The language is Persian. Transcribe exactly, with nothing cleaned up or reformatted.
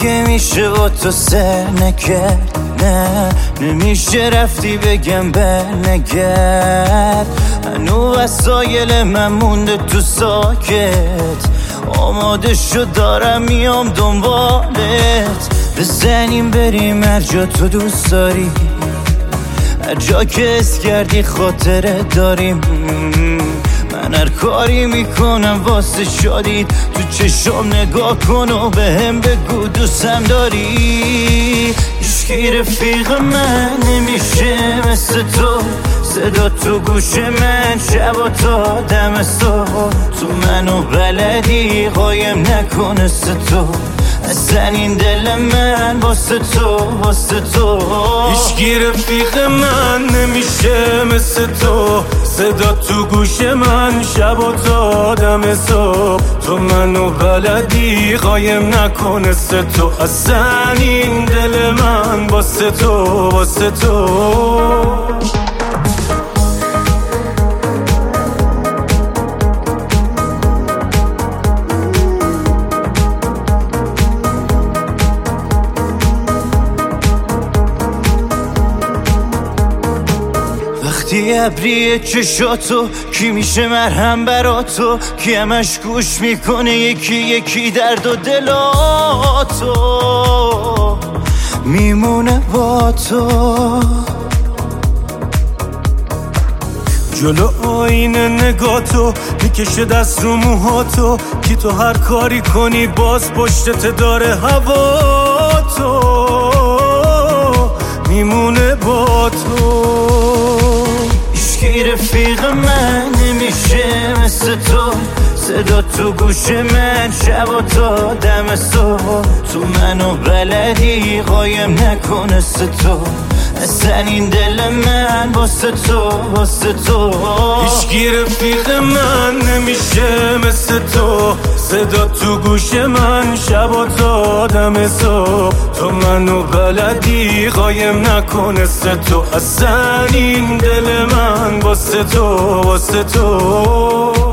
مگه میشه با تو سر نکرد؟ نه نمیشه رفتی بگم برنگرد. هنو وسایل من مونده تو ساکت، آماده شد دارم میام دنبالت. بزنیم بریم هر جا تو دوست داری، هر جا که اس کردی خاطره داریم. من هر کاری میکنم واسه شادید، تو چشم نگاه کن و به هم بگو دوستم داری. هیچکی رفیق من نمیشه مثل تو، صدا تو گوش من شب تا دم صبح. تو منو بلدی قایم نکنه تو، اصلا این دل من واسه تو واسه تو. هیچکی رفیق من نمیشه مثل تو، صدا تو گوش من شب و تا دم صبح. تو منو بلدی قایم نکنه تو، اصلا این دل من واسه تو واسه تو. وقتی ابری چشاتو کی میشه مرهم برا تو، کی همش گوش میکنه یکی یکی درد و دلاتو، میمونه با تو. جلو آینه نگاتو میکشه دست رو موهاتو، کی تو هر کاری کنی باز پشتت داره هوا تو، میمونه با تو. هیچکی رفیق من نمیشه مثل تو، صدا تو گوش من شب و تا دم صبح. تو منو بلدی قایم نکنه تو، اصلا این دل من واسه تو واسه تو. هیچکی رفیق من نمیشه مثل تو، صدا تو گوش من شب و تا دم صبح. تو منو بلدی قایم نکنه تو، اصلا این دل من واسه تو واسه تو.